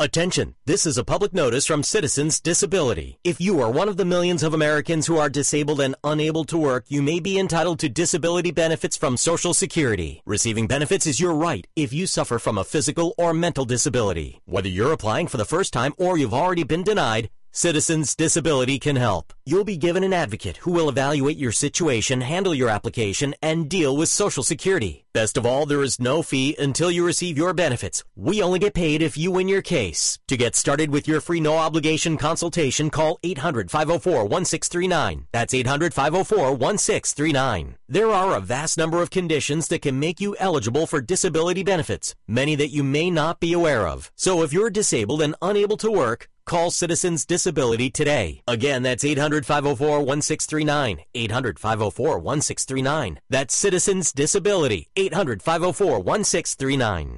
Attention, this is a public notice from Citizens Disability. If you are one of the millions of Americans who are disabled and unable to work, you may be entitled to disability benefits from Social Security. Receiving benefits is your right if you suffer from a physical or mental disability. Whether you're applying for the first time or you've already been denied, Citizens Disability can help. You'll be given an advocate who will evaluate your situation, handle your application, and deal with Social Security. Best of all, there is no fee until you receive your benefits. We only get paid if you win your case. To get started with your free no-obligation consultation, call 800-504-1639. That's 800-504-1639. There are a vast number of conditions that can make you eligible for disability benefits, many that you may not be aware of. So if you're disabled and unable to work, call Citizens Disability today. Again, that's 800-504-1639. 800-504-1639. That's Citizens Disability. 800-504-1639.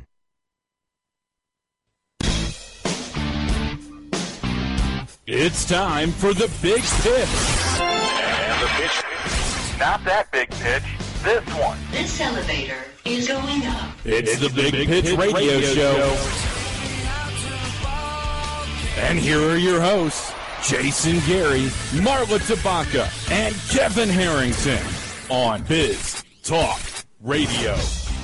It's time for the Big Pitch. And the pitch. Not that big pitch. This one. This elevator is going up. It's the Big Pitch Radio Show. And here are your hosts, Jason Gary, Marla Tabaka, and Kevin Harrington on Biz Talk Radio.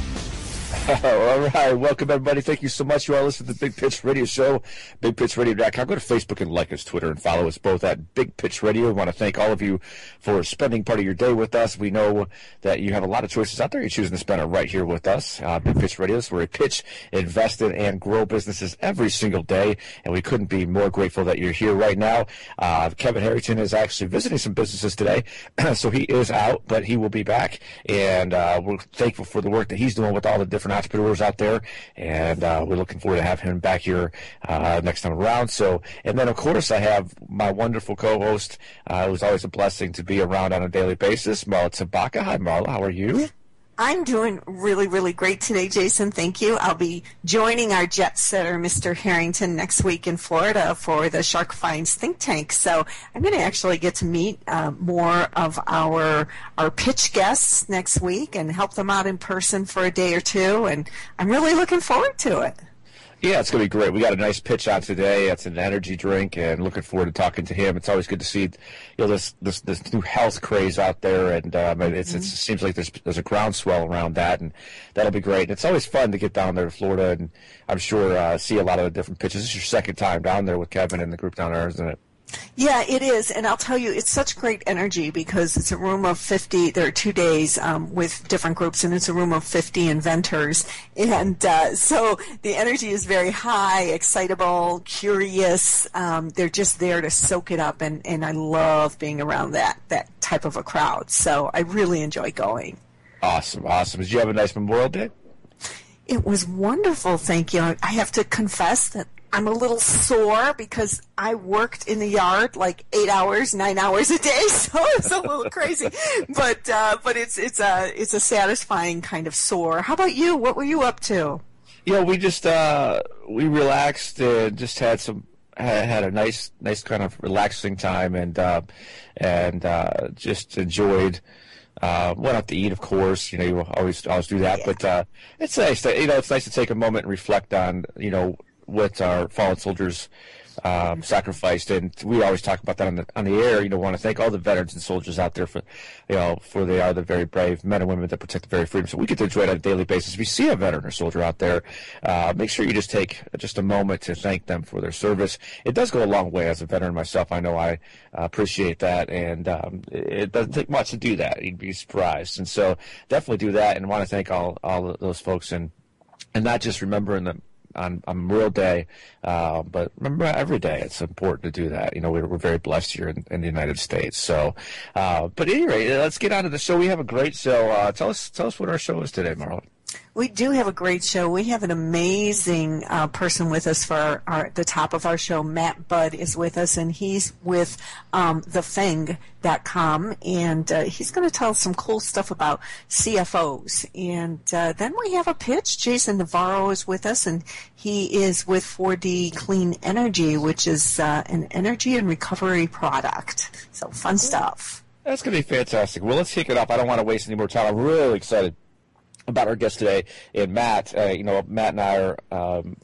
All right, welcome everybody. Thank you so much. You all listen to the Big Pitch Radio Show, BigPitchRadio.com. Go to Facebook and like us, Twitter, and follow us both at Big Pitch Radio. I want to thank all of you for spending part of your day with us. We know that you have a lot of choices out there. You're choosing to spend it right here with us. Big Pitch Radio is where we pitch, invest in, and grow businesses every single day, and we couldn't be more grateful that you're here right now. Kevin Harrington is actually visiting some businesses today, so he is out, but he will be back, and we're thankful for the work that he's doing with all the different entrepreneurs out there, and we're looking forward to having him back here next time around. So, and then of course I have my wonderful co-host, who's always a blessing to be around on a daily basis, Marla Tabaka. Hi Marla, how are you? I'm doing really, really great today, Jason. Thank you. I'll be joining our jet setter, Mr. Harrington, next week in Florida for the Shark Finds think tank. So I'm going to actually get to meet more of our pitch guests next week and help them out in person for a day or two. And I'm really looking forward to it. Yeah, it's going to be great. We got a nice pitch out today. It's an energy drink, and looking forward to talking to him. It's always good to see, this new health craze out there, and it seems like there's a groundswell around that, and that'll be great. And it's always fun to get down there to Florida, and I'm sure see a lot of the different pitches. This is your second time down there with Kevin and the group down there, isn't it? Yeah, it is, and I'll tell you, it's such great energy because it's a room of 50. There are 2 days with different groups, and it's a room of 50 inventors, and so the energy is very high, excitable, curious. They're just there to soak it up, and I love being around that type of a crowd. So I really enjoy going. Awesome. Did you have a nice Memorial Day? It was wonderful, thank you. I have to confess that I'm a little sore because I worked in the yard like 8 hours, 9 hours a day, so it's a little crazy. But it's a satisfying kind of sore. How about you? What were you up to? We just we relaxed and just had a nice kind of relaxing time, and just enjoyed. Went out to eat, of course. You always do that, yeah. But it's nice it's nice to take a moment and reflect on what our fallen soldiers sacrificed, and we always talk about that on the air. Want to thank all the veterans and soldiers out there for they are the very brave men and women that protect the very freedom. So we get to enjoy it on a daily basis. If you see a veteran or soldier out there, make sure you just take just a moment to thank them for their service. It does go a long way. As a veteran myself, I know I appreciate that, and it doesn't take much to do that. You'd be surprised, and so definitely do that. And want to thank all of those folks, and not just remembering them on Memorial Day, but remember every day. It's important to do that. We're very blessed here in the United States. So, but anyway, let's get on to the show. We have a great show. Tell us what our show is today, Marla. We do have a great show. We have an amazing person with us for the top of our show. Matt Budd is with us, and he's with thefeng.com, and he's going to tell us some cool stuff about CFOs. And then we have a pitch. Jason Navarro is with us, and he is with 4D Clean Energy, which is an energy and recovery product. So fun stuff. That's going to be fantastic. Well, let's kick it up. I don't want to waste any more time. I'm really excited about our guest today, and Matt. Matt and I are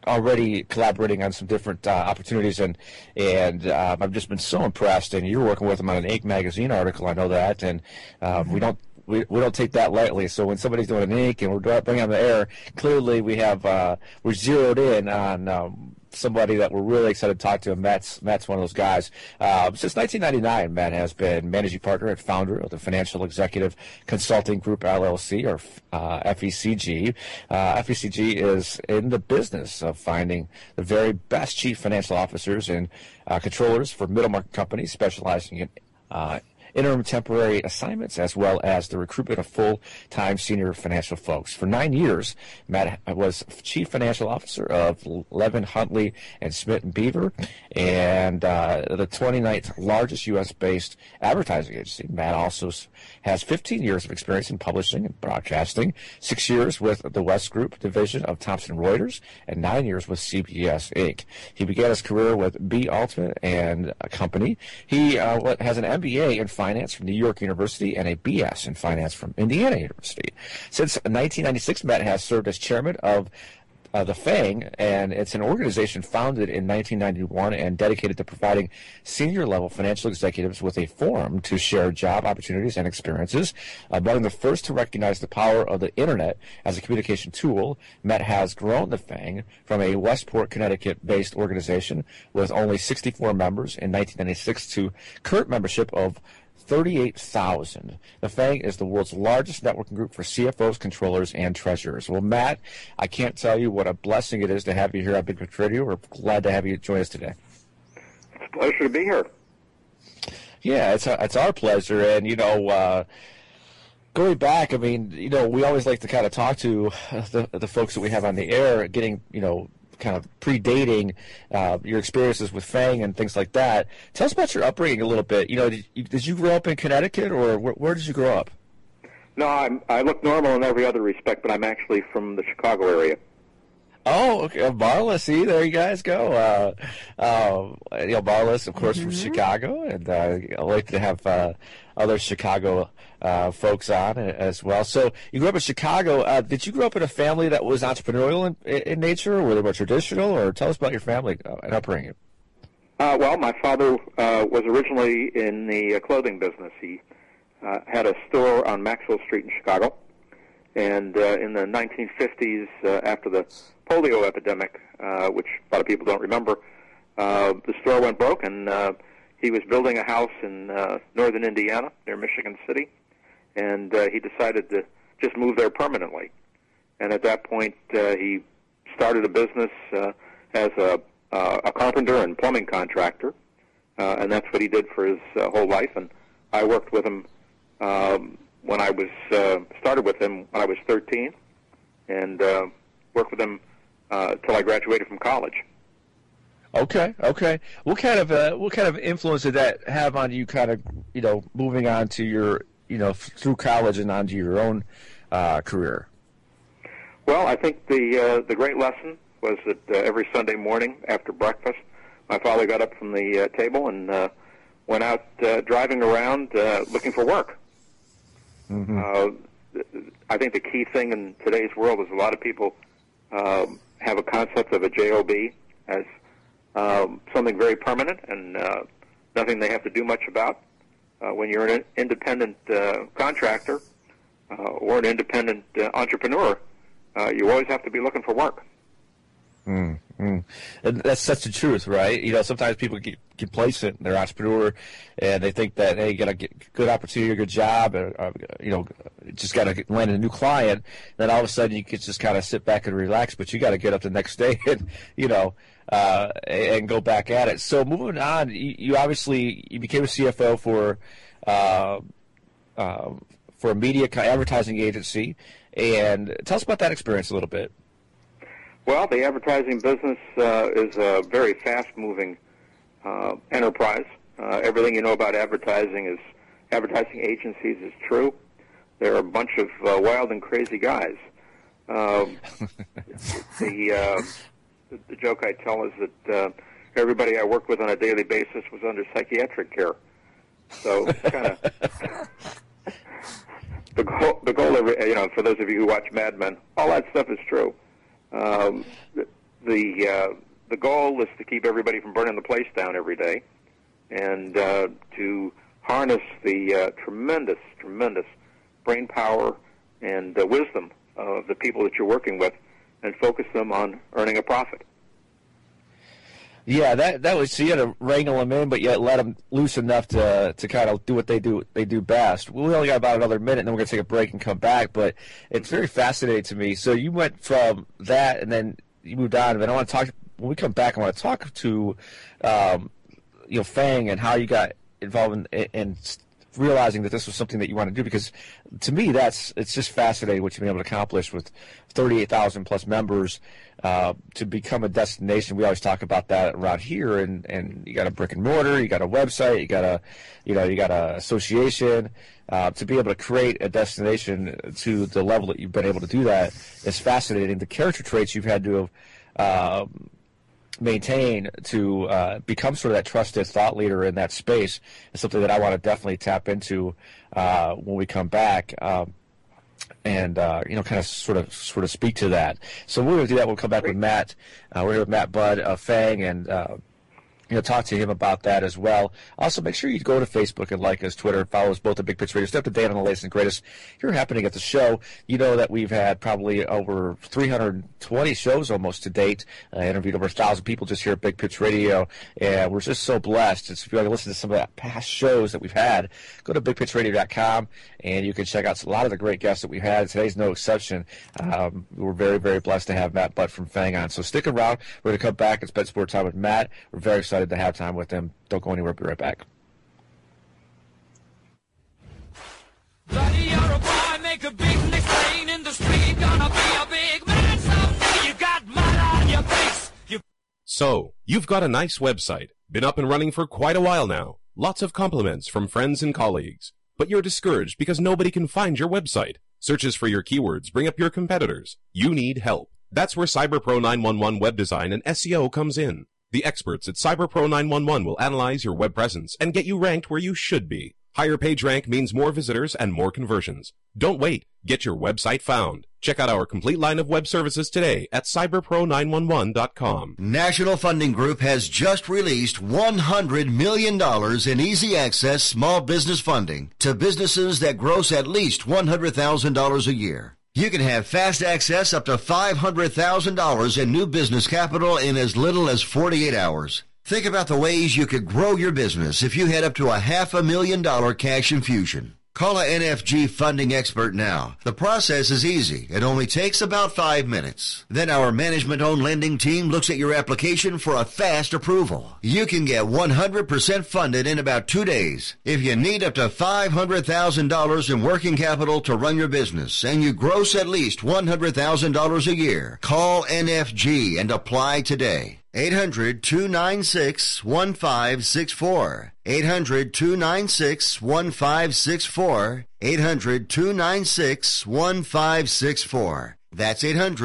already collaborating on some different opportunities, and I've just been so impressed. And you're working with him on an Inc. magazine article, I know that, and we don't take that lightly. So when somebody's doing an Inc. and we're bringing on the air, clearly we're zeroed in on somebody that we're really excited to talk to, and Matt's one of those guys. Since 1999, Matt has been managing partner and founder of the Financial Executive Consulting Group, LLC, or FECG. FECG is in the business of finding the very best chief financial officers and controllers for middle-market companies, specializing in interim temporary assignments, as well as the recruitment of full-time senior financial folks. For 9 years, Matt was chief financial officer of Levin, Huntley, and Smith & Beaver, and the 29th largest U.S.-based advertising agency. Matt also has 15 years of experience in publishing and broadcasting, 6 years with the West Group division of Thomson Reuters, and 9 years with CBS Inc. He began his career with B. Altman and Company. He has an MBA in finance from New York University and a BS in finance from Indiana University. Since 1996, Matt has served as chairman of the FANG, and it's an organization founded in 1991 and dedicated to providing senior-level financial executives with a forum to share job opportunities and experiences. Among the first to recognize the power of the Internet as a communication tool, Matt has grown the FANG from a Westport, Connecticut-based organization with only 64 members in 1996 to current membership of 38,000. The FANG is the world's largest networking group for CFOs, controllers, and treasurers. Well, Matt, I can't tell you what a blessing it is to have you here on Big Picture Radio. We're glad to have you join us today. It's a pleasure to be here. Yeah, it's our pleasure. And, going back, I mean, we always like to kind of talk to the folks that we have on the air, getting, kind of predating your experiences with FANG and things like that. Tell us about your upbringing a little bit. Did you grow up in Connecticut, or where did you grow up? No, I look normal in every other respect, but I'm actually from the Chicago area. Oh, okay. Marla, see, there you guys go. Marla's, of course, from Chicago, and I like to have other Chicago folks on as well. So you grew up in Chicago. Did you grow up in a family that was entrepreneurial in nature, or were they more traditional? Or tell us about your family and upbringing. Well, my father was originally in the clothing business. He had a store on Maxwell Street in Chicago. And in the 1950s, after the polio epidemic, which a lot of people don't remember, the store went broke, and he was building a house in northern Indiana near Michigan City, and he decided to just move there permanently. And at that point, he started a business as a carpenter and plumbing contractor, and that's what he did for his whole life. And I worked with him when I was started with him when I was 13, and worked with him till I graduated from college. Okay. What kind of influence did that have on you? Kind of moving on to your through college and onto your own career. Well, I think the great lesson was that every Sunday morning after breakfast, my father got up from the table and went out driving around looking for work. Mm-hmm. I think the key thing in today's world is a lot of people have a concept of a job as something very permanent and nothing they have to do much about. When you're an independent contractor or an independent entrepreneur, you always have to be looking for work. Mm-hmm. And that's such the truth, right? Sometimes people get complacent. They're an entrepreneur, and they think that, hey, you got to get a good opportunity, a good job, just got to land a new client. Then all of a sudden, you can just kind of sit back and relax, but you got to get up the next day and, and go back at it. So moving on, you obviously became a CFO for a media advertising agency, and tell us about that experience a little bit. Well, the advertising business is a very fast-moving enterprise. Everything you know about advertising agencies is true. They're a bunch of wild and crazy guys. The joke I tell is that everybody I work with on a daily basis was under psychiatric care. So kind of the goal of, for those of you who watch Mad Men, all that stuff is true. the goal is to keep everybody from burning the place down every day, and to harness the tremendous brain power and wisdom of the people that you're working with, and focus them on earning a profit. Yeah, that was, so you had to wrangle them in, but yet let them loose enough to kind of do what they do best. We only got about another minute, and then we're going to take a break and come back, but it's very fascinating to me. So you went from that, and then you moved on, and I want to talk, when we come back, I want to talk to Fang and how you got involved in realizing that this was something that you want to do, because to me it's just fascinating what you've been able to accomplish with 38,000 plus members to become a destination. We always talk about that around here, and you got a brick and mortar, you got a website, you got a association. To be able to create a destination to the level that you've been able to do that is fascinating. The character traits you've had to have maintain to become sort of that trusted thought leader in that space is something that I want to definitely tap into when we come back, and kind of sort of speak to that. So we're going to do that. We'll come back with Matt. We're here with Matt Budd of Fang, and talk to him about that as well. Also, make sure you go to Facebook and like us, Twitter, and follow us both at Big Pitch Radio. Stay up to date on the latest and greatest here happening at the show. You know that we've had probably over 320 shows almost to date, interviewed over 1,000 people just here at Big Pitch Radio, and we're just so blessed. If you want to listen to some of the past shows that we've had, go to BigPitchRadio.com, and you can check out a lot of the great guests that we've had. Today's no exception. We're very, very blessed to have Matt Budd from Fang on. So stick around. We're going to come back and spend sport time with Matt. We're very excited to have time with him. Don't go anywhere. Be right back. Buddy, you're a boy, make a big mistake in the street, gonna be a big man someday. You got mud on your face. So, you've got a nice website, been up and running for quite a while now. Lots of compliments from friends and colleagues. But you're discouraged because nobody can find your website. Searches for your keywords bring up your competitors. You need help. That's where CyberPro 911 web design and SEO comes in. The experts at CyberPro 911 will analyze your web presence and get you ranked where you should be. Higher page rank means more visitors and more conversions. Don't wait. Get your website found. Check out our complete line of web services today at cyberpro911.com. National Funding Group has just released $100 million in easy access small business funding to businesses that gross at least $100,000 a year. You can have fast access up to $500,000 in new business capital in as little as 48 hours. Think about the ways you could grow your business if you had up to a $500,000 cash infusion. Call a NFG funding expert now. The process is easy. It only takes about 5 minutes. Then our management-owned lending team looks at your application for a fast approval. You can get 100% funded in about 2 days. If you need up to $500,000 in working capital to run your business and you gross at least $100,000 a year, call NFG and apply today. 800-296-1564. 800-296-1564. 800-296-1564. That's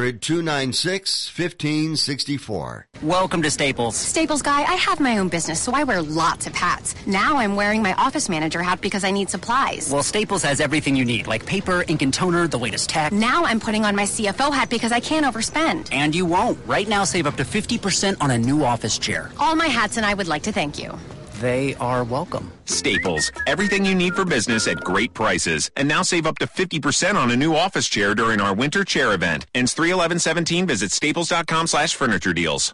800-296-1564. Welcome to Staples. Staples guy, I have my own business, so I wear lots of hats. Now I'm wearing my office manager hat because I need supplies. Well, Staples has everything you need, like paper, ink and toner, the latest tech. Now I'm putting on my CFO hat because I can't overspend. And you won't. Right now, save up to 50% on a new office chair. All my hats, and I would like to thank you. They are welcome. Staples. Everything you need for business at great prices. And now save up to 50% on a new office chair during our winter chair event. Ends 3/11/17. Visit staples.com/furniture deals.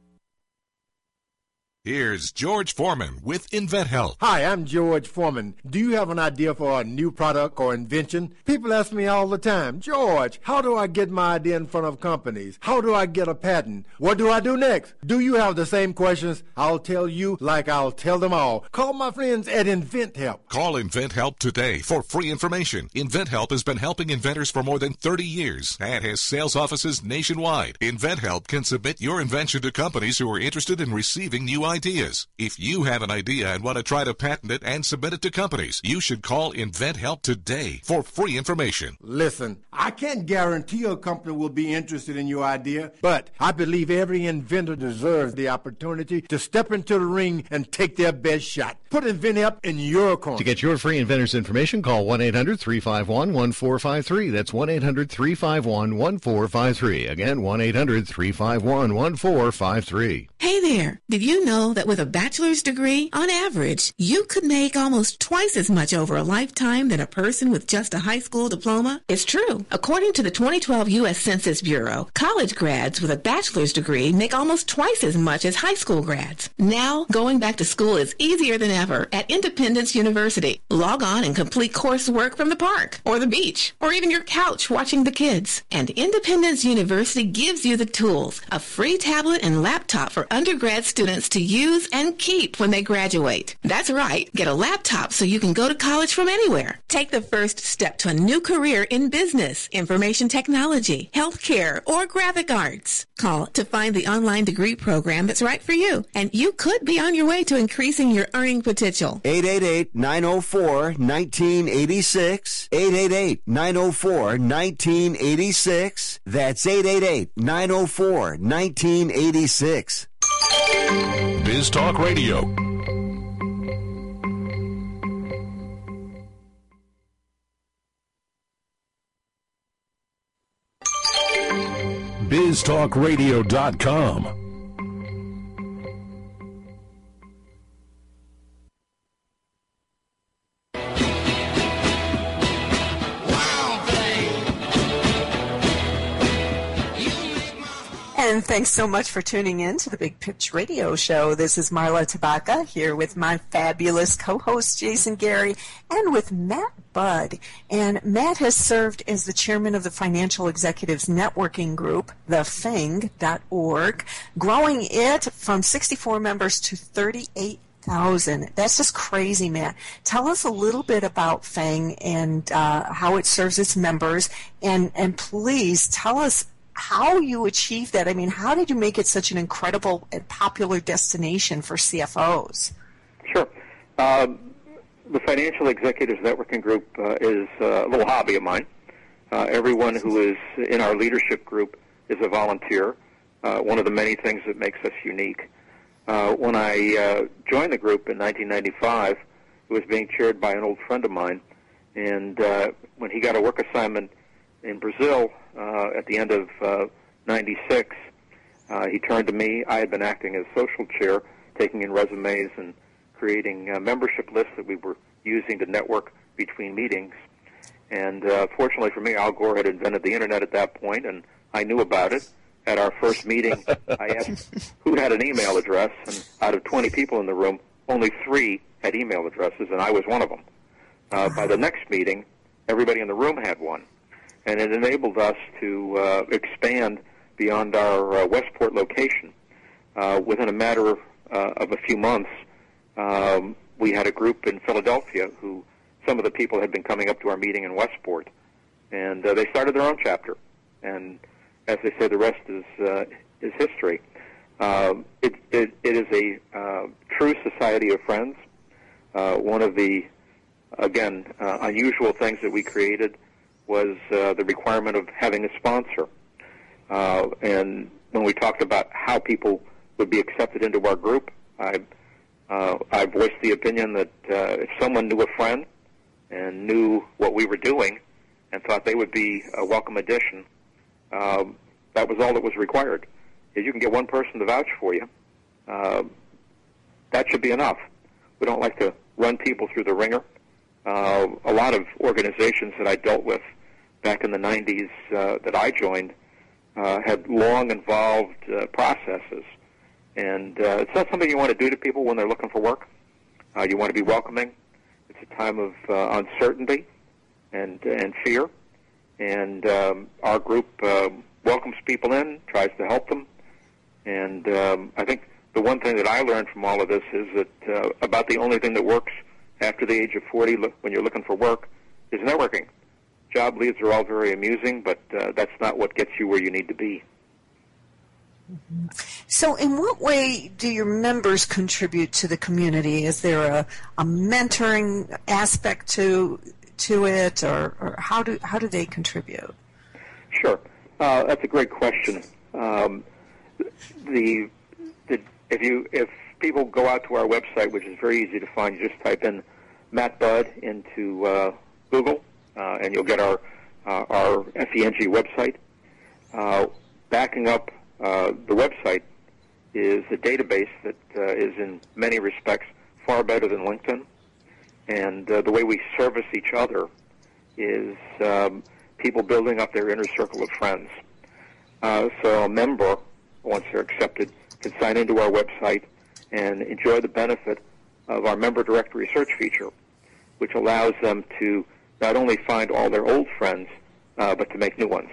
Here's George Foreman with InventHelp. Hi, I'm George Foreman. Do you have an idea for a new product or invention? People ask me all the time, George, how do I get my idea in front of companies? How do I get a patent? What do I do next? Do you have the same questions? I'll tell you like I'll tell them all. Call my friends at InventHelp. Call InventHelp today for free information. InventHelp has been helping inventors for more than 30 years and has sales offices nationwide. InventHelp can submit your invention to companies who are interested in receiving new ideas. ideas. If you have an idea and want to try to patent it and submit it to companies, you should call InventHelp today for free information. Listen, I can't guarantee a company will be interested in your idea, but I believe every inventor deserves the opportunity to step into the ring and take their best shot. Put InventHelp in your corner. To get your free inventor's information, call 1-800-351-1453. That's 1-800-351-1453. Again, 1-800-351-1453. Hey there! Did you know that with a bachelor's degree, on average, you could make almost twice as much over a lifetime than a person with just a high school diploma? It's true. According to the 2012 U.S. Census Bureau, college grads with a bachelor's degree make almost twice as much as high school grads. Now, going back to school is easier than ever at Independence University. Log on and complete coursework from the park, or the beach, or even your couch watching the kids. And Independence University gives you the tools, a free tablet and laptop for undergrad students to use and keep when they graduate. That's right, get a laptop so you can go to college from anywhere. Take the first step to a new career in business, information technology, healthcare, or graphic arts. Call to find the online degree program that's right for you, and you could be on your way to increasing your earning potential. 888-904-1986. 888-904-1986. That's 888-904-1986. Biz Talk Radio. BizTalkRadio.com. And thanks so much for tuning in to the Big Pitch Radio Show. This is Marla Tabaka here with my fabulous co-host Jason Gary and with Matt Budd. And Matt has served as the chairman of the Financial Executives Networking Group, thefing.org, growing it from 64 members to 38,000. That's just crazy, Matt. Tell us a little bit about FANG and how it serves its members, and please tell us how you achieved that. I mean, how did you make it such an incredible and popular destination for CFOs? Sure. The Financial Executives Networking Group is a little hobby of mine. Everyone who is in our leadership group is a volunteer, one of the many things that makes us unique. When I joined the group in 1995, it was being chaired by an old friend of mine, and when he got a work assignment in Brazil at the end of 96, he turned to me. I had been acting as social chair, taking in resumes and creating membership lists that we were using to network between meetings. And fortunately for me, Al Gore had invented the Internet at that point, and I knew about it. At our first meeting, I asked who had an email address, and out of 20 people in the room, only 3 had email addresses, and I was one of them. By the next meeting, everybody in the room had one. And it enabled us to expand beyond our Westport location. Within a matter of a few months, we had a group in Philadelphia who some of the people had been coming up to our meeting in Westport, and they started their own chapter. And as they say, the rest is history. It is a true society of friends. One of the, again, unusual things that we created was the requirement of having a sponsor. And when we talked about how people would be accepted into our group, I voiced the opinion that if someone knew a friend and knew what we were doing and thought they would be a welcome addition, that was all that was required. If you can get one person to vouch for you, that should be enough. We don't like to run people through the ringer. A lot of organizations that I dealt with back in the 90s that I joined had long involved processes. And it's not something you want to do to people when they're looking for work. You want to be welcoming. It's a time of uncertainty and fear. And our group welcomes people in, tries to help them. And I think the one thing that I learned from all of this is that about the only thing that works after the age of 40 when you're looking for work is networking. Job leads are all very amusing, but that's not what gets you where you need to be. So in what way do your members contribute to the community? Is there a mentoring aspect to it, or how do they contribute? Sure. That's a great question. If people go out to our website, which is very easy to find, you just type in Matt Budd into Google, and you'll get our FENG website. Backing up the website is a database that is in many respects far better than LinkedIn. And the way we service each other is people building up their inner circle of friends. So a member, once they're accepted, can sign into our website and enjoy the benefit of our member directory search feature, which allows them to not only find all their old friends, but to make new ones.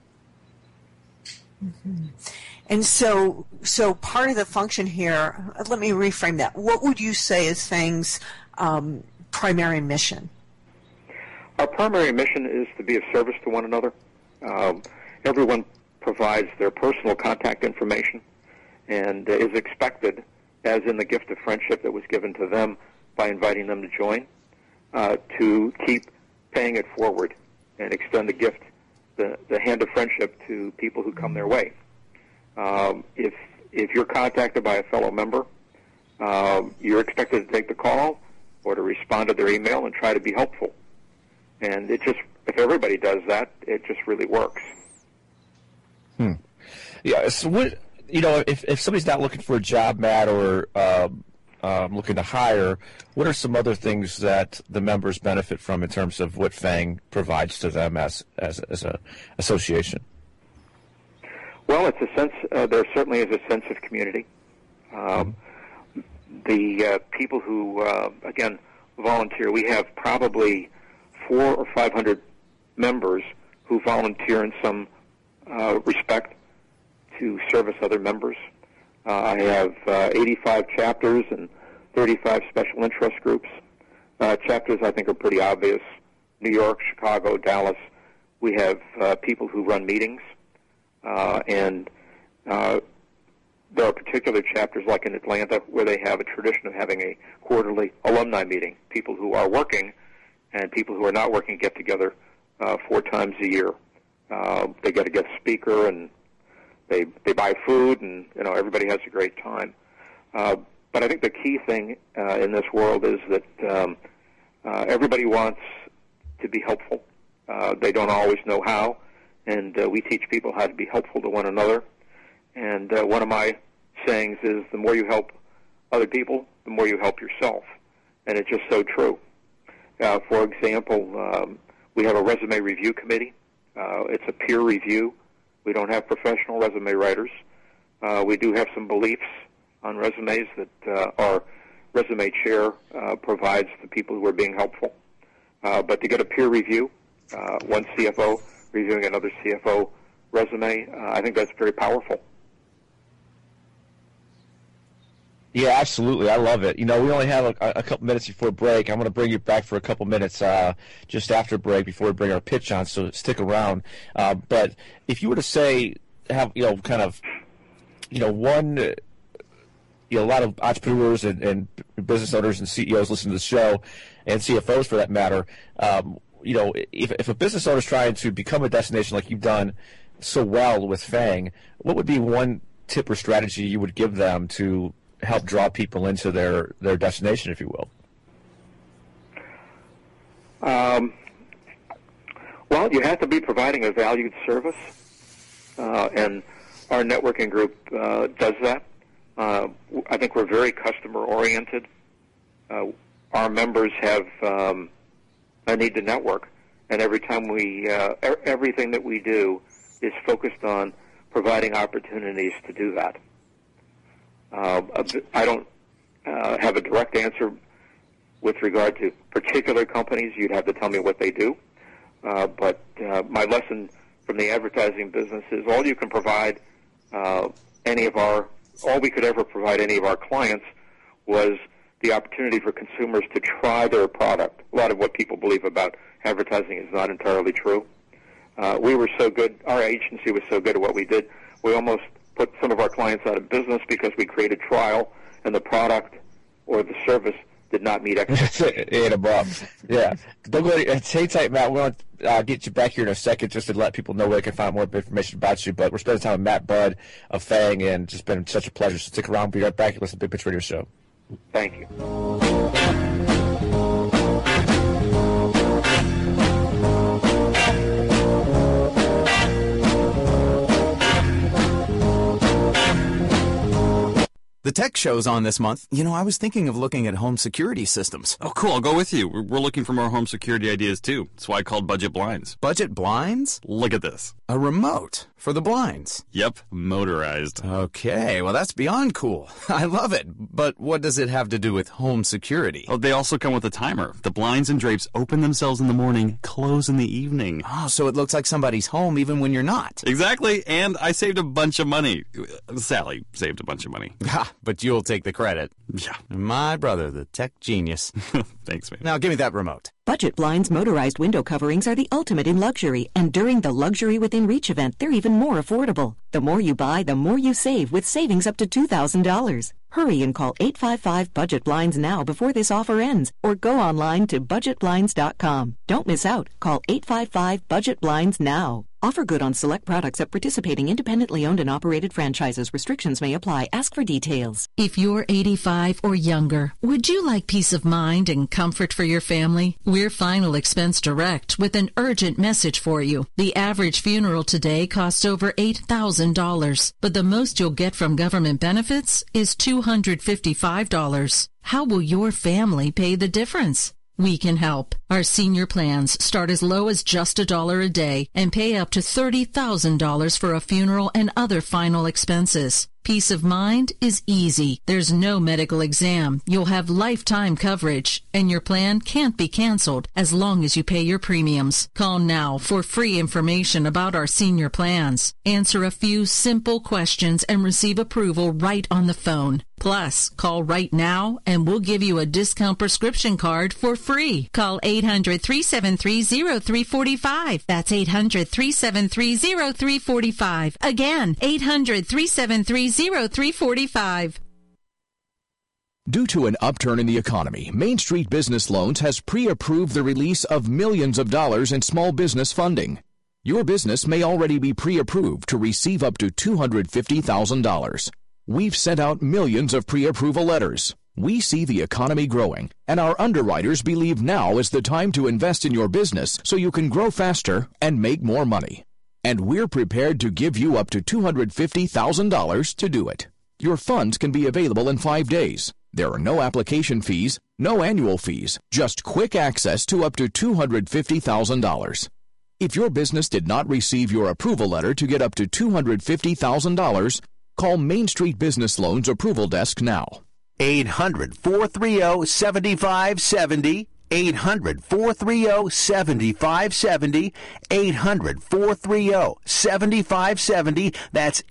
Mm-hmm. And so part of the function here, let me reframe that. What would you say is FENG's primary mission? Our primary mission is to be of service to one another. Everyone provides their personal contact information and is expected, as in the gift of friendship that was given to them by inviting them to join, to keep paying it forward and extend the gift, the hand of friendship, to people who come their way. If you're contacted by a fellow member, you're expected to take the call or to respond to their email and try to be helpful. And if everybody does that, it just really works. Yeah. So if somebody's not looking for a job, Matt, or looking to hire, what are some other things that the members benefit from in terms of what FENG provides to them as an association? Well, it's a sense. There certainly is a sense of community. The people who, again, volunteer. We have probably 400 or 500 members who volunteer in some respect to service other members. I have 85 chapters and 35 special interest groups. Chapters, I think, are pretty obvious. New York, Chicago, Dallas. We have people who run meetings. And there are particular chapters, like in Atlanta, where they have a tradition of having a quarterly alumni meeting. People who are working and people who are not working get together 4 times a year. They get a guest speaker, and they buy food, and everybody has a great time. But I think the key thing in this world is that everybody wants to be helpful. They don't always know how, and we teach people how to be helpful to one another. And one of my sayings is, the more you help other people, the more you help yourself. And it's just so true. For example, we have a resume review committee. It's a peer review. We don't have professional resume writers. We do have some beliefs on resumes that our resume chair provides to people who are being helpful. But to get a peer review, one CFO reviewing another CFO resume, I think that's very powerful. Yeah, absolutely. I love it. We only have a couple minutes before break. I'm going to bring you back for a couple minutes just after break before we bring our pitch on, so stick around. But if you were to say, one, a lot of entrepreneurs and business owners and CEOs listen to the show, and CFOs for that matter, if a business owner is trying to become a destination like you've done so well with FENG, what would be one tip or strategy you would give them to help draw people into their destination, if you will? Well, you have to be providing a valued service, and our networking group does that. I think we're very customer-oriented. Our members have a need to network, and every time everything that we do is focused on providing opportunities to do that. I don't have a direct answer with regard to particular companies. You'd have to tell me what they do. But my lesson from the advertising business is all you can provide all we could ever provide any of our clients was the opportunity for consumers to try their product. A lot of what people believe about advertising is not entirely true. We were so good, our agency was so good at what we did, we almost put some of our clients out of business because we created trial and the product or the service did not meet expectations. Ate them up. Yeah. Don't go. Hang tight, Matt. We're going to get you back here in a second just to let people know where they can find more information about you. But we're spending time with Matt Budd of Fang, and it's just been such a pleasure. So stick around. We'll be right back and listen to Big Pitch Radio Show. Thank you. The tech show's on this month. You know, I was thinking of looking at home security systems. Oh, cool. I'll go with you. We're looking for more home security ideas, too. That's why I called Budget Blinds. Budget Blinds? Look at this. A remote for the blinds. Yep, motorized. Okay, well, that's beyond cool. I love it. But what does it have to do with home security? Oh, they also come with a timer. The blinds and drapes open themselves in the morning, close in the evening. Oh, so it looks like somebody's home even when you're not. Exactly, and I saved a bunch of money. Sally saved a bunch of money. Ha, but you'll take the credit. Yeah. My brother, the tech genius. Thanks, man. Now, give me that remote. Budget Blinds motorized window coverings are the ultimate in luxury, and during the Luxury Within Reach event, they're even more affordable. The more you buy, the more you save, with savings up to $2,000. Hurry and call 855-BUDGET-BLINDS now before this offer ends, or go online to budgetblinds.com. Don't miss out. Call 855-BUDGET-BLINDS now. Offer good on select products at participating independently owned and operated franchises. Restrictions may apply. Ask for details. If you're 85 or younger, would you like peace of mind and comfort for your family? We're Final Expense Direct with an urgent message for you. The average funeral today costs over $8,000, but the most you'll get from government benefits is $255. How will your family pay the difference? We can help. Our senior plans start as low as just $1 a day and pay up to $30,000 for a funeral and other final expenses. Peace of mind is easy. There's no medical exam. You'll have lifetime coverage, and your plan can't be canceled as long as you pay your premiums. Call now for free information about our senior plans. Answer a few simple questions and receive approval right on the phone. Plus, call right now and we'll give you a discount prescription card for free. Call 800-373-0345. That's 800-373-0345. Again, 800-373-0345. Due to an upturn in the economy, Main Street Business Loans has pre-approved the release of millions of dollars in small business funding. Your business may already be pre-approved to receive up to $250,000. We've sent out millions of pre-approval letters. We see the economy growing, and our underwriters believe now is the time to invest in your business so you can grow faster and make more money. And we're prepared to give you up to $250,000 to do it. Your funds can be available in 5 days. There are no application fees, no annual fees, just quick access to up to $250,000. If your business did not receive your approval letter to get up to $250,000, call Main Street Business Loans Approval Desk now. 800-430-7570. 800-430-7570. 800-430-7570. That's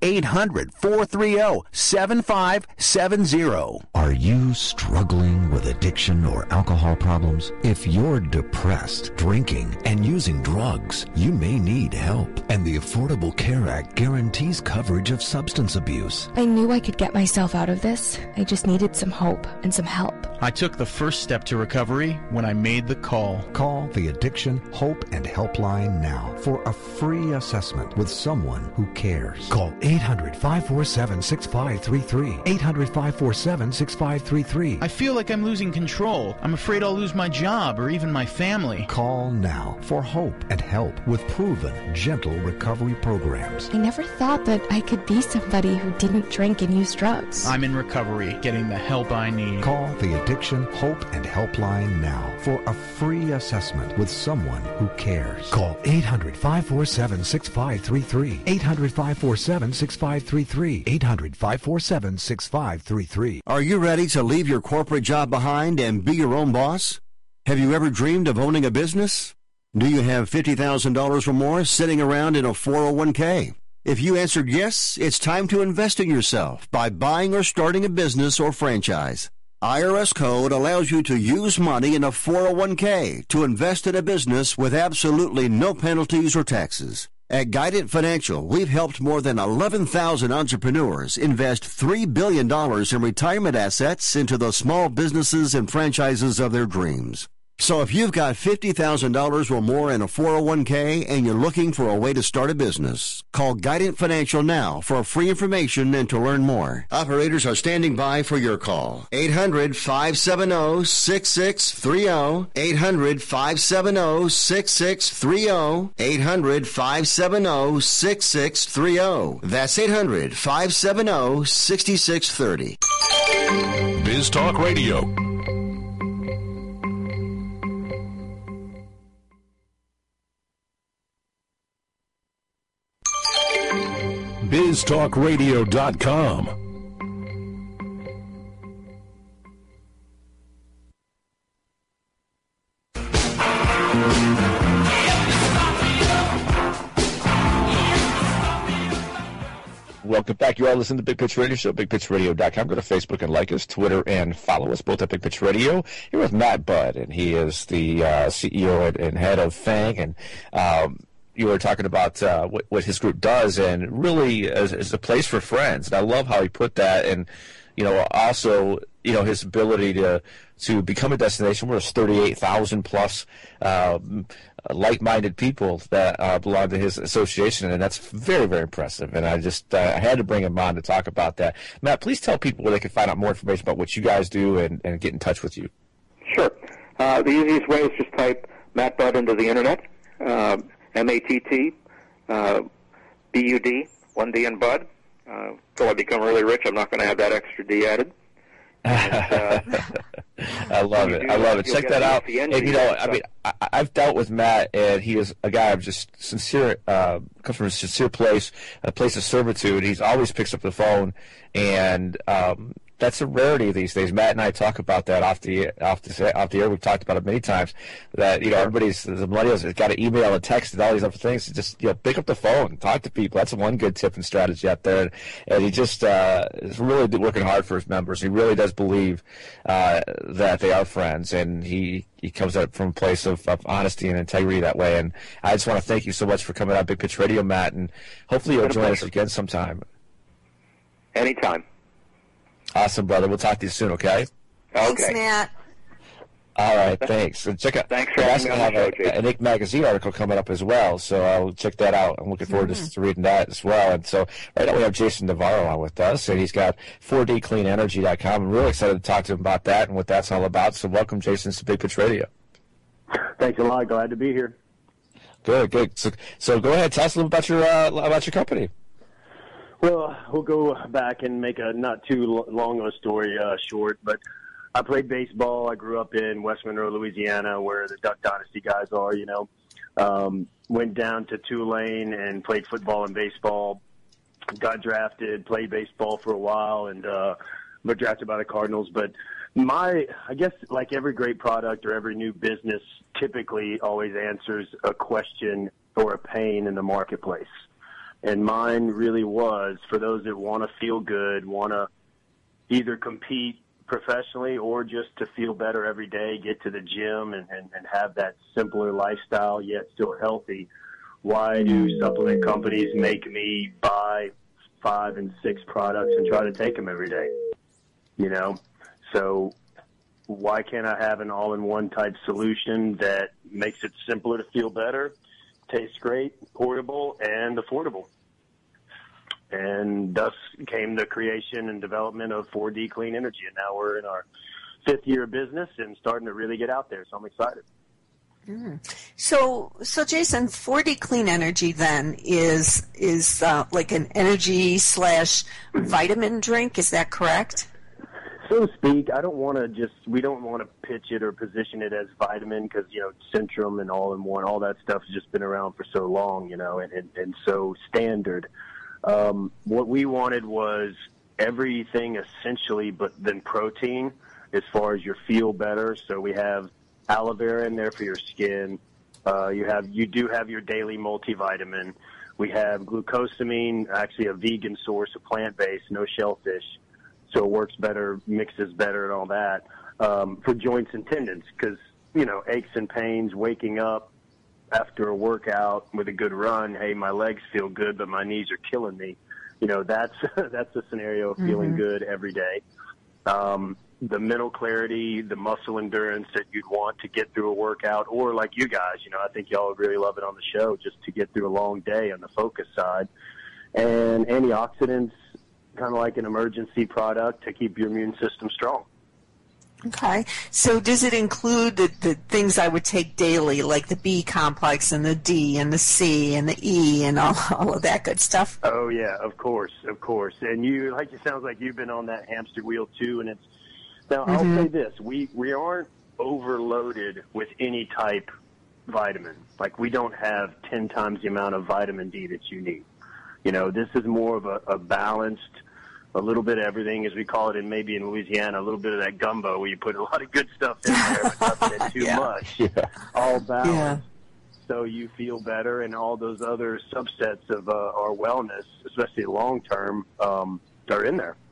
800-430-7570. Are you struggling with addiction or alcohol problems? If you're depressed, drinking, and using drugs, you may need help. And the Affordable Care Act guarantees coverage of substance abuse. I knew I could get myself out of this. I just needed some hope and some help. I took the first step to recovery when I made the call. Call the Addiction Hope and Helpline now for a free assessment with someone who cares. Call 800-547-6533. 800-547-6533. I feel like I'm losing control. I'm afraid I'll lose my job or even my family. Call now for hope and help with proven, gentle recovery programs. I never thought that I could be somebody who didn't drink and use drugs. I'm in recovery, getting the help I need. Call the Addiction Hope and Helpline now for a free assessment with someone who cares. Call 800-547-6533. 800-547-6533. 800-547-6533. Are you ready to leave your corporate job behind and be your own boss? Have you ever dreamed of owning a business? Do you have $50,000 or more sitting around in a 401k? If you answered yes, it's time to invest in yourself by buying or starting a business or franchise. IRS code allows you to use money in a 401k to invest in a business with absolutely no penalties or taxes. At Guidant Financial, we've helped more than 11,000 entrepreneurs invest $3 billion in retirement assets into the small businesses and franchises of their dreams. So if you've got $50,000 or more in a 401k and you're looking for a way to start a business, call Guidant Financial now for free information and to learn more. Operators are standing by for your call. 800-570-6630. 800-570-6630. 800-570-6630. That's 800-570-6630. Biz Talk Radio. BizTalkRadio.com. Welcome back. You are listening to Big Pitch Radio Show, BigPitchRadio.com. Go to Facebook and like us, Twitter, and follow us, both at Big Pitch Radio. Here with Matt Budd, and he is the CEO and head of FANG, and you were talking about what his group does, and really is a place for friends. And I love how he put that, and also his ability to become a destination where there's 38,000 plus like-minded people that belong to his association, and that's very, very impressive. And I just I had to bring him on to talk about that. Matt, please tell people where they can find out more information about what you guys do and get in touch with you. Sure. The easiest way is just type Matt Budd into the internet. MATT, BUD, 1D in Bud. Till I become really rich, I'm not going to have that extra D added. And, I love it. I love it. Check that out. And, I've dealt with Matt, and he is a guy of just sincere, comes from a sincere place, a place of servitude. He's always picks up the phone, and that's a rarity these days. Matt and I talk about that off the air. We've talked about it many times. That the millennials has got to email and text and all these other things. Just pick up the phone, talk to people. That's one good tip and strategy out there. And he just is really working hard for his members. He really does believe that they are friends, and he comes out from a place of honesty and integrity that way. And I just want to thank you so much for coming on Big Pitch Radio, Matt, and hopefully you'll join us again sometime. Anytime. Awesome, brother. We'll talk to you soon, okay? Thanks, Matt. All right, thanks. And check out. Thanks for having me on the show, Jason. An Inc. magazine article coming up as well, so I'll check that out. I'm looking forward to reading that as well. And so right now we have Jason Navarro on with us, and he's got 4dcleanenergy.com. I'm really excited to talk to him about that and what that's all about. So welcome, Jason, to Big Pitch Radio. Thanks a lot. Glad to be here. Good. So go ahead, tell us a little about your company. Well, we'll go back and make a not too long a story short, but I played baseball. I grew up in West Monroe, Louisiana, where the Duck Dynasty guys are, Went down to Tulane and played football and baseball. Got drafted, played baseball for a while, and got drafted by the Cardinals. But I guess like every great product or every new business typically always answers a question or a pain in the marketplace. And mine really was for those that want to feel good, want to either compete professionally or just to feel better every day, get to the gym and have that simpler lifestyle yet still healthy. Why do supplement companies make me buy 5 and 6 products and try to take them every day? So why can't I have an all-in-one type solution that makes it simpler to feel better, tastes great, portable, and affordable? And thus came the creation and development of 4D Clean Energy. And now we're in our 5th year of business and starting to really get out there. So I'm excited. So Jason, 4D Clean Energy then is like an energy / vitamin drink. Is that correct? So to speak. We don't want to pitch it or position it as vitamin because, Centrum and all-in-one, all that stuff has just been around for so long, and so standard. What we wanted was everything essentially but then protein as far as your feel better. So we have aloe vera in there for your skin. You do have your daily multivitamin. We have glucosamine, actually a vegan source, a plant-based, no shellfish. So it works better, mixes better and all that. For joints and tendons because, aches and pains, waking up, after a workout with a good run, hey, my legs feel good, but my knees are killing me. That's a scenario of feeling good every day. The mental clarity, the muscle endurance that you'd want to get through a workout, or like you guys, I think y'all would really love it on the show just to get through a long day on the focus side. And antioxidants, kind of like an emergency product to keep your immune system strong. Okay. So does it include the things I would take daily, like the B complex and the D and the C and the E and all of that good stuff? Oh, yeah, of course. And it sounds like you've been on that hamster wheel, too. And now, I'll say this. We aren't overloaded with any type vitamin. Like, we don't have 10 times the amount of vitamin D that you need. This is more of a balanced, a little bit of everything, as we call it, and maybe in Louisiana, a little bit of that gumbo where you put a lot of good stuff in there, but nothing too much. Yeah. All balanced, so you feel better, and all those other subsets of our wellness, especially long term, are in there.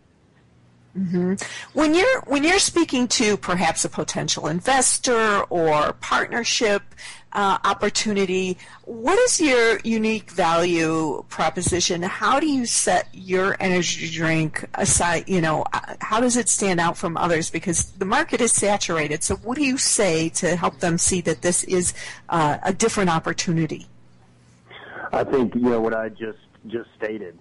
When you're speaking to perhaps a potential investor or partnership opportunity, what is your unique value proposition? How do you set your energy drink aside? How does it stand out from others? Because the market is saturated. So what do you say to help them see that this is a different opportunity? I think what I just stated.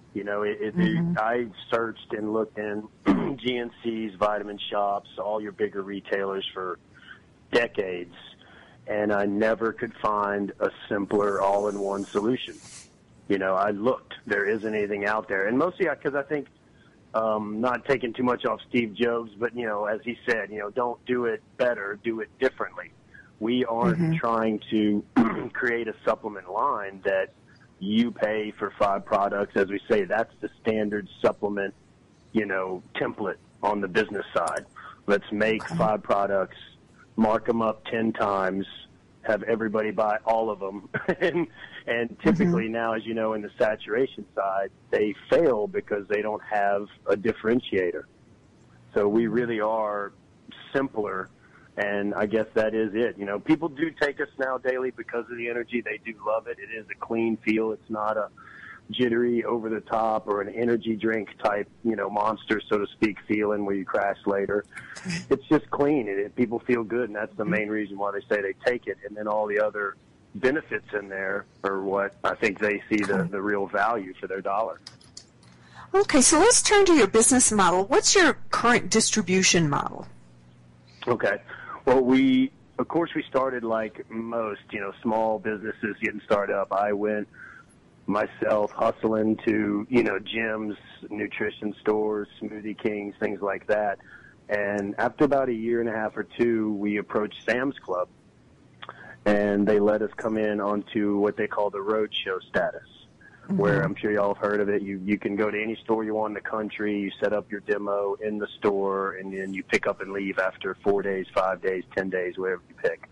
I searched and looked in GNC's, Vitamin Shops, all your bigger retailers for decades, and I never could find a simpler all-in-one solution. I looked. There isn't anything out there. And mostly because I think, not taking too much off Steve Jobs, but, as he said, don't do it better, do it differently. We aren't trying to create a supplement line that you pay for 5 products. As we say, that's the standard supplement, template on the business side. Let's make 5 products, mark them up 10 times, have everybody buy all of them. and typically now, as you know, in the saturation side, they fail because they don't have a differentiator. So we really are simpler. And I guess that is it. People do take us now daily because of the energy. They do love it. It is a clean feel. It's not a jittery, over-the-top, or an energy drink type, monster, so to speak, feeling where you crash later. It's just clean. People feel good, and that's the main reason why they say they take it. And then all the other benefits in there are what I think they see the real value for their dollar. Okay, so let's turn to your business model. What's your current distribution model? Okay. Well, we started like most, small businesses getting started up. I went myself hustling to, gyms, nutrition stores, Smoothie Kings, things like that. And after about a year and a half or 2, we approached Sam's Club, and they let us come in onto what they call the roadshow status, where I'm sure y'all have heard of it. You can go to any store you want in the country, you set up your demo in the store, and then you pick up and leave after 4 days, 5 days, 10 days, whatever you pick.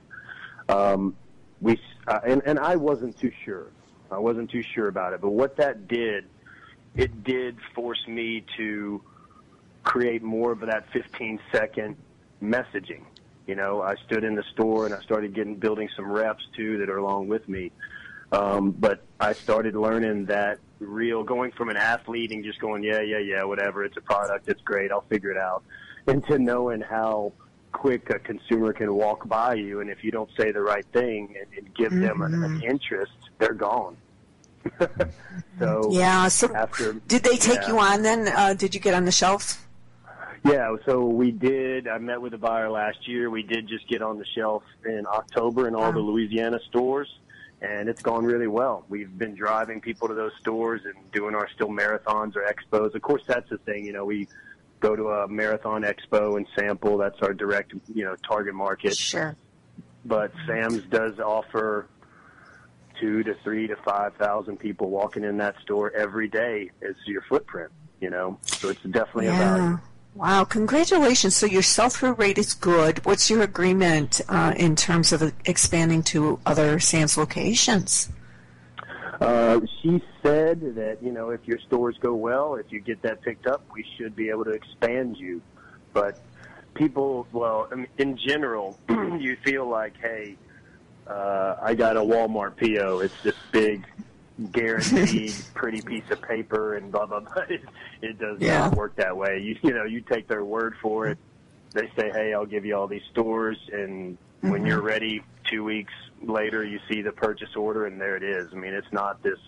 And I wasn't too sure. I wasn't too sure about it. But what that did, it did force me to create more of that 15-second messaging. I stood in the store and I started building some reps too that are along with me. But I started learning that going from an athlete and just going, yeah, whatever, it's a product, it's great, I'll figure it out, into knowing how quick a consumer can walk by you, and if you don't say the right thing and give them an interest, they're gone. So did they take you on then? Did you get on the shelf? Yeah, so we did. I met with a buyer last year. We did just get on the shelf in October in all the Louisiana stores, and it's gone really well. We've been driving people to those stores and doing our still marathons or expos. Of course, that's the thing. We go to a marathon expo and sample. That's our direct, target market. Sure. But Sam's does offer 2,000 to 3,000 to 5,000 people walking in that store every day as your footprint. So it's definitely a value. Wow, congratulations. So your sell-through rate is good. What's your agreement in terms of expanding to other Sam's locations? She said that, if your stores go well, if you get that picked up, we should be able to expand you. But people, in general, you feel like, hey, I got a Walmart PO. It's this big, guaranteed, pretty piece of paper, and blah blah blah. It does not work that way. You take their word for it. They say, "Hey, I'll give you all these stores," and when you're ready, 2 weeks later, you see the purchase order, and there it is. I mean, it's not this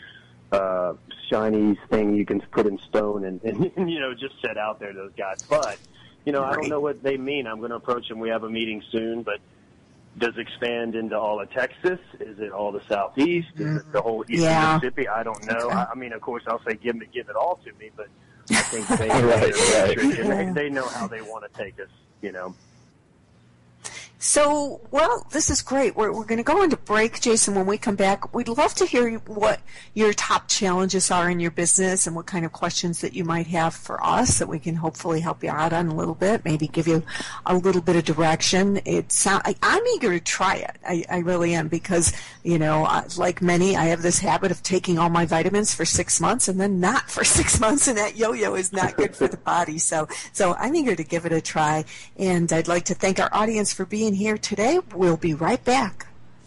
shiny thing you can put in stone and just set out there, those guys. But I don't know what they mean. I'm going to approach them. We have a meeting soon, but does it expand into all of Texas? Is it all the Southeast? Is it the whole East Mississippi? I don't know. Okay. I mean, of course, I'll say give it all to me, but I think they know how they want to take us, So, well, this is great. We're going to go into break, Jason. When we come back, we'd love to hear what your top challenges are in your business and what kind of questions that you might have for us that we can hopefully help you out on a little bit, maybe give you a little bit of direction. I'm eager to try it. I really am because, like many, I have this habit of taking all my vitamins for 6 months and then not for 6 months, and that yo-yo is not good for the body. So I'm eager to give it a try, and I'd like to thank our audience for being here today. We'll be right back.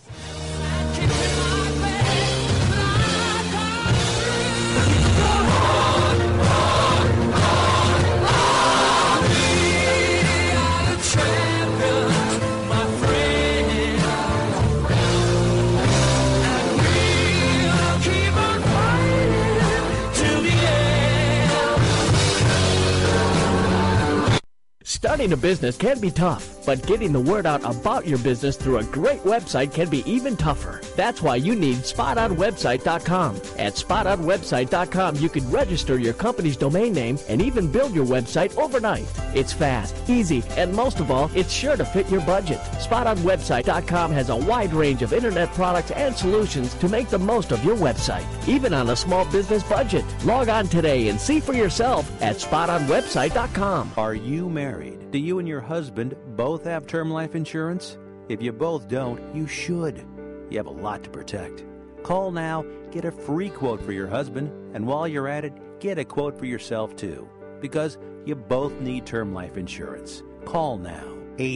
Starting a business can be tough, but getting the word out about your business through a great website can be even tougher. That's why you need SpotOnWebsite.com. At SpotOnWebsite.com, you can register your company's domain name and even build your website overnight. It's fast, easy, and most of all, it's sure to fit your budget. SpotOnWebsite.com has a wide range of internet products and solutions to make the most of your website, even on a small business budget. Log on today and see for yourself at SpotOnWebsite.com. Are you married? Do you and your husband both have term life insurance? If you both don't, you should. You have a lot to protect. Call now, get a free quote for your husband, and while you're at it, get a quote for yourself too, because you both need term life insurance. Call now.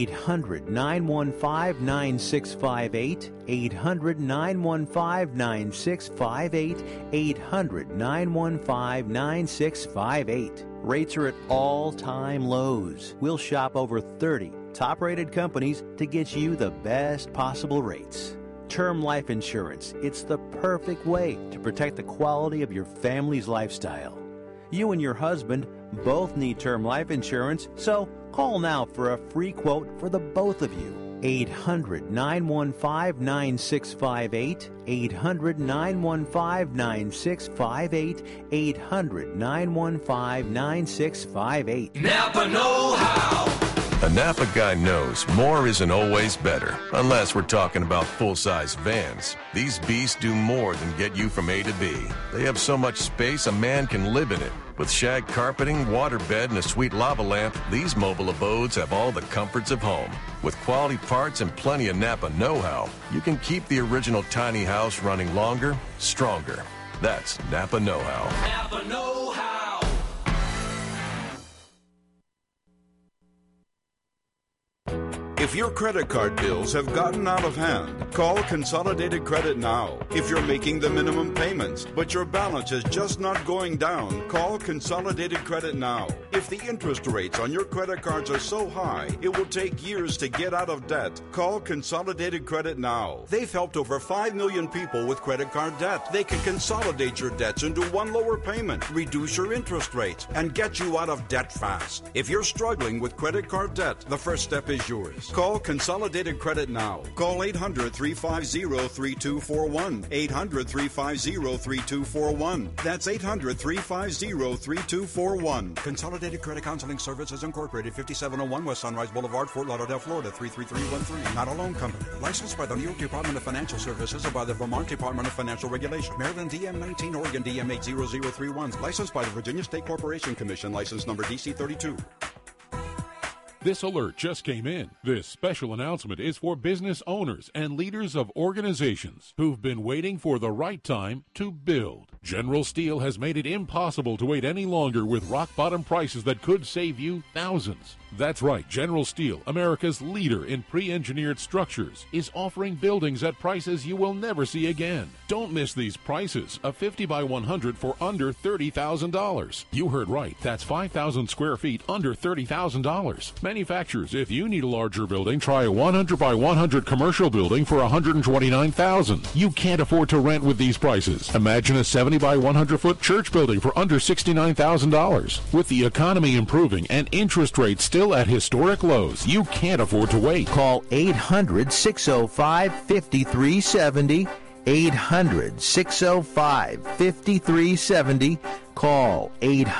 800-915-9658, 800-915-9658, 800-915-9658. Rates are at all-time lows. We'll shop over 30 top-rated companies to get you the best possible rates. Term life insurance, it's the perfect way to protect the quality of your family's lifestyle. You and your husband both need term life insurance, so call now for a free quote for the both of you. 800-915-9658, 800-915-9658, 800-915-9658. Napa know-how. A Napa guy knows more isn't always better, unless we're talking about full-size vans. These beasts do more than get you from A to B. They have so much space a man can live in it. With shag carpeting, waterbed, and a sweet lava lamp, these mobile abodes have all the comforts of home. With quality parts and plenty of Napa know-how, you can keep the original tiny house running longer, stronger. That's Napa know-how. Napa know-how. If your credit card bills have gotten out of hand, call Consolidated Credit now. If you're making the minimum payments, but your balance is just not going down, call Consolidated Credit now. If the interest rates on your credit cards are so high, it will take years to get out of debt, call Consolidated Credit now. They've helped over 5 million people with credit card debt. They can consolidate your debts into one lower payment, reduce your interest rates, and get you out of debt fast. If you're struggling with credit card debt, the first step is yours. Call Consolidated Credit now. Call 800-350-3241. 800-350-3241. That's 800-350-3241. Consolidated Credit Counseling Services Incorporated, 5701 West Sunrise Boulevard, Fort Lauderdale, Florida, 33313. Not a loan company. Licensed by the New York Department of Financial Services and by the Vermont Department of Financial Regulation. Maryland DM 19, Oregon DM 80031. Licensed by the Virginia State Corporation Commission. License number DC 32. This alert just came in. This special announcement is for business owners and leaders of organizations who've been waiting for the right time to build. General Steel has made it impossible to wait any longer with rock-bottom prices that could save you thousands. That's right, General Steel, America's leader in pre-engineered structures, is offering buildings at prices you will never see again. Don't miss these prices. A 50 by 100 for under $30,000. You heard right. That's 5,000 square feet under $30,000. Manufacturers, if you need a larger building, try a 100 by 100 commercial building for $129,000. You can't afford to rent with these prices. Imagine a 70 by 100 foot church building for under $69,000. With the economy improving and interest rates still at historic lows, you can't afford to wait. Call 800-605-5370. 800-605-5370. Call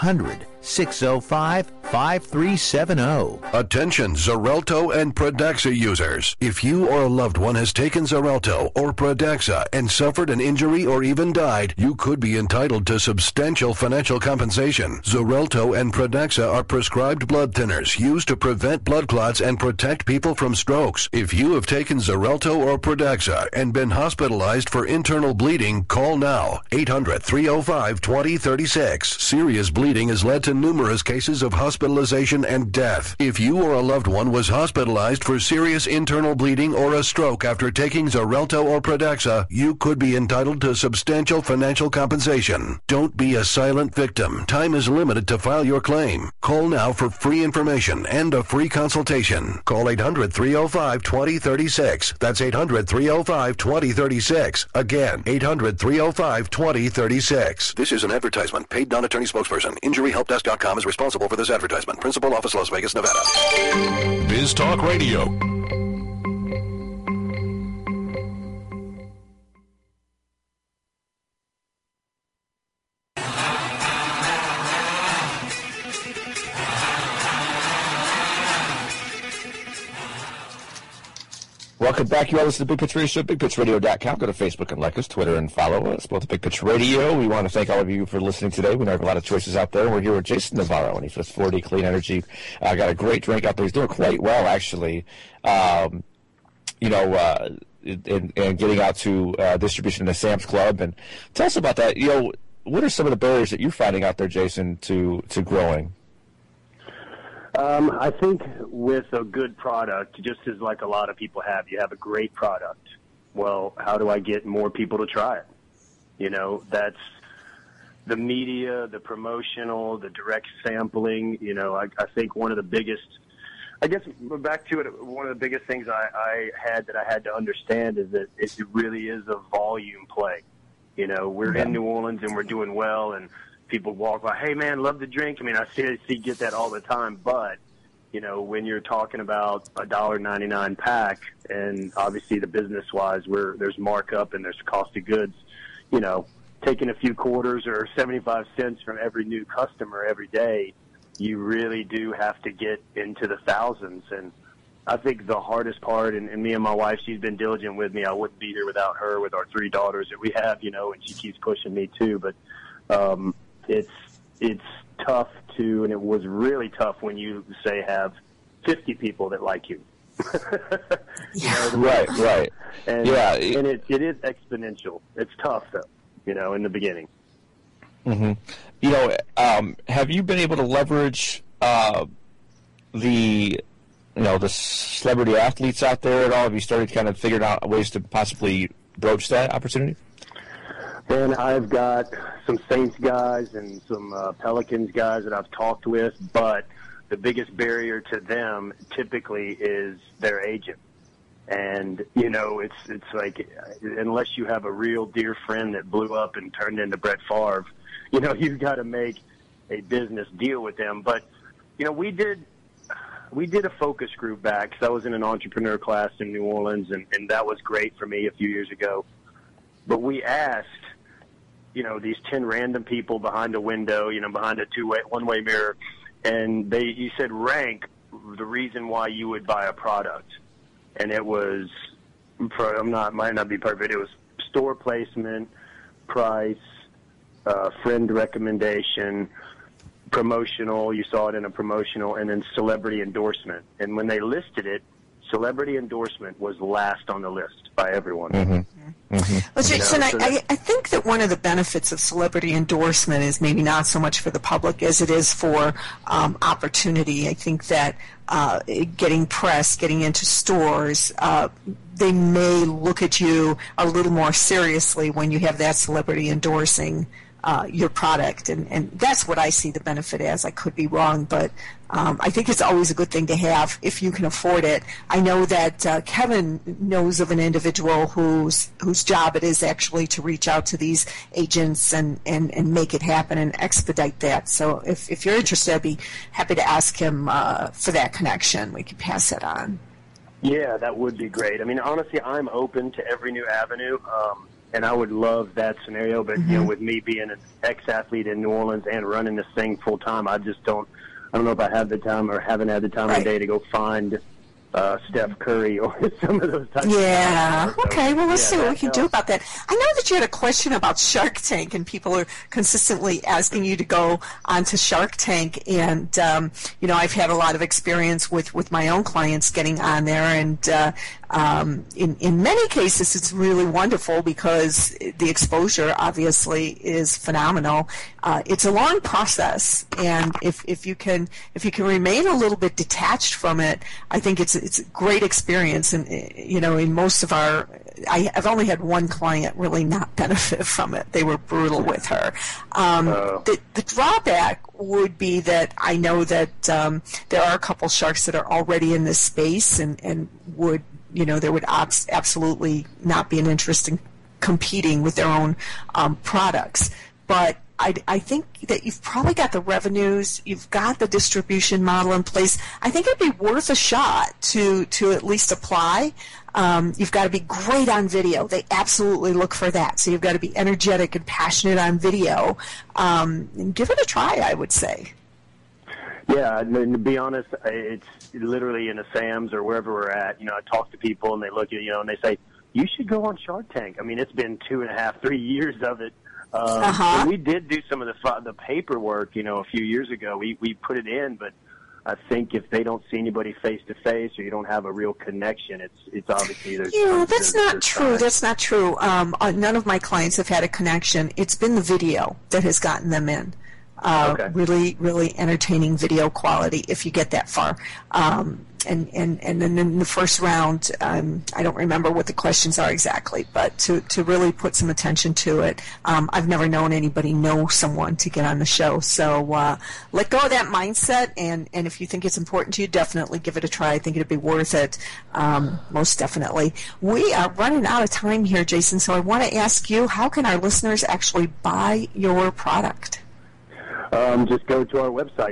800-605-5370. Attention Xarelto and Pradaxa users. If you or a loved one has taken Xarelto or Pradaxa and suffered an injury or even died, you could be entitled to substantial financial compensation. Xarelto and Pradaxa are prescribed blood thinners used to prevent blood clots and protect people from strokes. If you have taken Xarelto or Pradaxa and been hospitalized for internal bleeding, call now. 800-305-2036. Serious bleeding has led to numerous cases of hospitalization and death. If you or a loved one was hospitalized for serious internal bleeding or a stroke after taking Xarelto or Pradaxa, you could be entitled to substantial financial compensation. Don't be a silent victim. Time is limited to file your claim. Call now for free information and a free consultation. Call 800-305-2036. That's 800-305-2036. Again, 800-305-2036. This is an advertisement. Paid non-attorney spokesperson. InjuryHelpDesk.com is responsible for this advertisement. Principal office, Las Vegas, Nevada. Biz Talk Radio. Welcome back. You all listen to Big Pitch Radio Show, BigPitchRadio.com. Go to Facebook and like us, Twitter and follow us, both at Big Pitch Radio. We want to thank all of you for listening today. We know have a lot of choices out there. We're here with Jason Navarro, and he's with 4D Clean Energy. Got a great drink out there. He's doing quite well, actually. And getting out to distribution in the Sam's Club. And tell us about that. You know, what are some of the barriers that you're finding out there, Jason, to growing? I think with a good product, just as like a lot of people have, you have a great product. Well, how do I get more people to try it? You know, that's the media, the promotional, the direct sampling. You know, I think one of the biggest, I guess back to it, one of the biggest things I had to understand is that it really is a volume play. You know, we're in New Orleans and we're doing well, and people walk by, hey, man, love the drink. I mean, I get that all the time. But, you know, when you're talking about a $1.99 pack, and obviously the business-wise where there's markup and there's cost of goods, you know, taking a few quarters or 75 cents from every new customer every day, you really do have to get into the thousands. And I think the hardest part, and me and my wife, she's been diligent with me. I wouldn't be here without her, with our 3 daughters that we have, you know, and she keeps pushing me too. But it's tough to, and it was really tough when you say have 50 people that like you. Right. And, and it is exponential. It's tough though, you know, in the beginning. Mm-hmm. You know, have you been able to leverage the celebrity athletes out there at all? Have you started kind of figuring out ways to possibly broach that opportunity? And I've got some Saints guys and some Pelicans guys that I've talked with, but the biggest barrier to them typically is their agent. And, you know, it's like unless you have a real dear friend that blew up and turned into Brett Favre, you know, you've got to make a business deal with them. But, you know, we did a focus group back because I was in an entrepreneur class in New Orleans, and that was great for me a few years ago. But we asked, you know, these 10 random people behind a window, you know, behind a one-way mirror, and you said rank the reason why you would buy a product. And it was, might not be perfect, it was store placement, price, friend recommendation, promotional, you saw it in a promotional, and then celebrity endorsement. And when they listed it, celebrity endorsement was last on the list by everyone. Mm-hmm. Well, Jason, I think that one of the benefits of celebrity endorsement is maybe not so much for the public as it is for opportunity. I think that getting press, getting into stores, they may look at you a little more seriously when you have that celebrity endorsing your product, and that's what I see the benefit as. I could be wrong, but I think it's always a good thing to have if you can afford it. I know that Kevin knows of an individual whose job it is actually to reach out to these agents and make it happen and expedite that. So if you're interested, I'd be happy to ask him for that connection. We can pass it on. Yeah, that would be great. I mean, honestly, I'm open to every new avenue. And I would love that scenario, but you know, with me being an ex-athlete in New Orleans and running this thing full time, I don't know if I have the time or haven't had the time of the day to go find Steph Curry or some of those types of things. Okay, well, let's see what we can do about that. I know that you had a question about Shark Tank, and people are consistently asking you to go onto Shark Tank, and you know, I've had a lot of experience with my own clients getting on there, and in many cases it's really wonderful because the exposure obviously is phenomenal. It's a long process, and if you can remain a little bit detached from it, I think it's a great experience. And you know, in most of I've only had one client really not benefit from it. They were brutal with her. The drawback would be that I know that there are a couple sharks that are already in this space and would, you know, there would absolutely not be an interest in competing with their own products. But I think that you've probably got the revenues, you've got the distribution model in place. I think it'd be worth a shot to at least apply. You've got to be great on video. They absolutely look for that. So you've got to be energetic and passionate on video. And give it a try, I would say. Yeah, and to be honest, it's literally in a Sam's or wherever we're at. You know, I talk to people and they look at, you know, and they say, you should go on Shark Tank. I mean, it's been 2.5, 3 years of it. And we did do some of the paperwork, you know, a few years ago. We put it in, but I think if they don't see anybody face to face or you don't have a real connection, it's obviously there's. Yeah, that's not true. That's not true. None of my clients have had a connection. It's been the video that has gotten them in. Really, really entertaining video quality if you get that far. And then in the first round, I don't remember what the questions are exactly, but to really put some attention to it. I've never known anybody know someone to get on the show. So let go of that mindset, and if you think it's important to you, definitely give it a try. I think it'd be worth it, most definitely. We are running out of time here, Jason, so I want to ask you, how can our listeners actually buy your product? Just go to our website,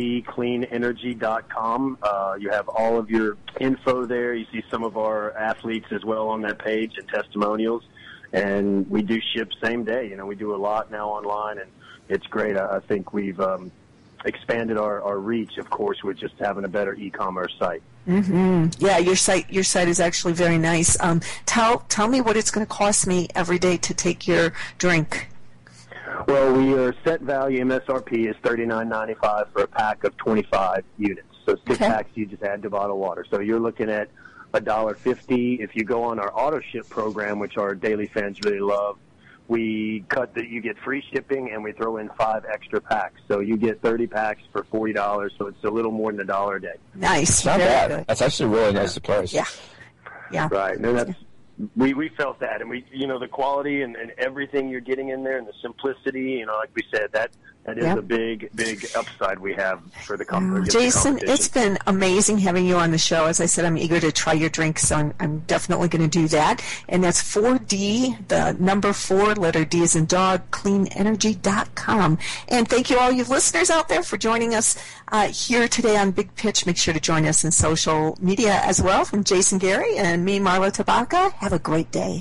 4dcleanenergy.com. You have all of your info there. You see some of our athletes as well on that page and testimonials. And we do ship same day. You know, we do a lot now online, and it's great. I think we've expanded our reach, of course, with just having a better e-commerce site. Mm-hmm. Yeah, your site is actually very nice. Tell me what it's going to cost me every day to take your drink. Well, we are set value MSRP is $39.95 for a pack of 25 units. So 6 packs you just add to bottled water. So you're looking at $1.50. If you go on our auto ship program, which our daily fans really love, we you get free shipping and we throw in 5 extra packs. So you get 30 packs for $40. So it's a little more than $1 a day. Nice. Not bad. Good. That's actually a really nice price. Yeah. Right. And that's. We felt that, and the quality and everything you're getting in there, and the simplicity, like we said, that is a big upside we have for the company. Jason, it's been amazing having you on the show. As I said, I'm eager to try your drink, so I'm definitely going to do that. And that's 4D, the number 4, letter D as in dog, cleanenergy.com. And thank you all you listeners out there for joining us here today on Big Pitch. Make sure to join us in social media as well. From Jason Gary and me, Marla Tabaka. Have a great day.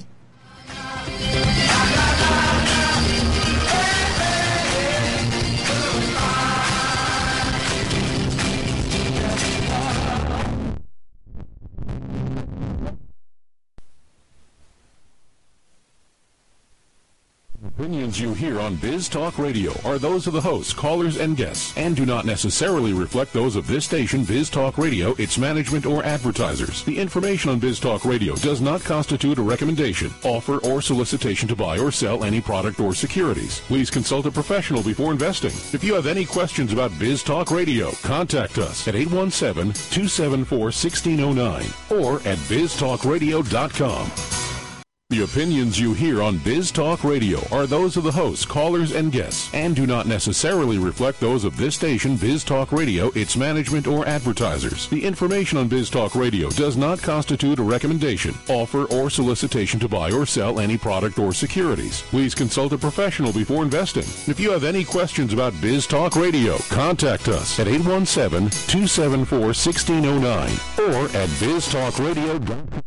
opinions you hear on Biz Talk Radio are those of the hosts, callers, and guests, and do not necessarily reflect those of this station, Biz Talk Radio, its management, or advertisers. The information on Biz Talk Radio does not constitute a recommendation, offer, or solicitation to buy or sell any product or securities. Please consult a professional before investing. If you have any questions about Biz Talk Radio, contact us at 817-274-1609 or at biztalkradio.com. The opinions you hear on Biz Talk Radio are those of the hosts, callers, and guests, and do not necessarily reflect those of this station, Biz Talk Radio, its management, or advertisers. The information on Biz Talk Radio does not constitute a recommendation, offer, or solicitation to buy or sell any product or securities. Please consult a professional before investing. If you have any questions about Biz Talk Radio, contact us at 817-274-1609 or at biztalkradio.com.